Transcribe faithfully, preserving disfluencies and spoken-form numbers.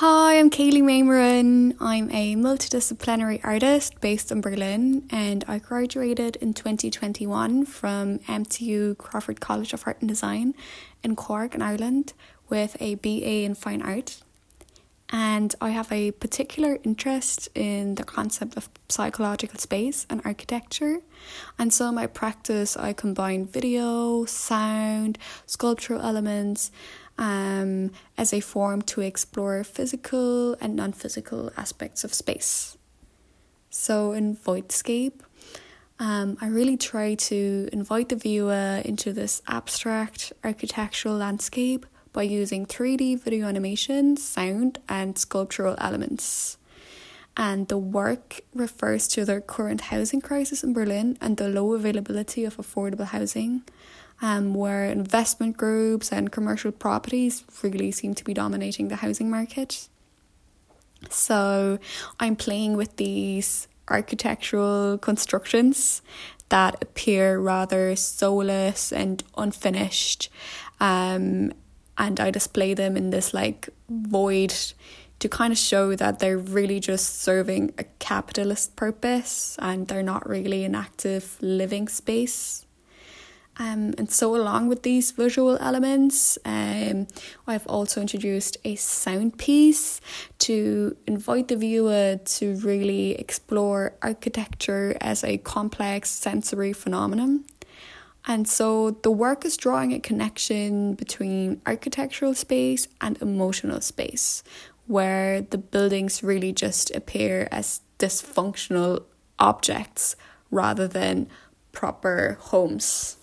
Hi, I'm Kaylee Maymarin. I'm a multidisciplinary artist based in Berlin, and I graduated in twenty twenty-one from M T U Crawford College of Art and Design in Cork in Ireland with a B A in Fine Art. And I have a particular interest in the concept of psychological space and architecture. And so in my practice, I combine video, sound, sculptural elements um, as a form to explore physical and non-physical aspects of space. So in Voidscape, um, I really try to invite the viewer into this abstract architectural landscape by using three D video animation, sound, and sculptural elements. And the work refers to the current housing crisis in Berlin and the low availability of affordable housing, um, where investment groups and commercial properties really seem to be dominating the housing market. So I'm playing with these architectural constructions that appear rather soulless and unfinished, um, and I display them in this like void to kind of show that they're really just serving a capitalist purpose and they're not really an active living space. Um, and so along with these visual elements, um, I've also introduced a sound piece to invite the viewer to really explore architecture as a complex sensory phenomenon. And so the work is drawing a connection between architectural space and emotional space, where the buildings really just appear as dysfunctional objects rather than proper homes.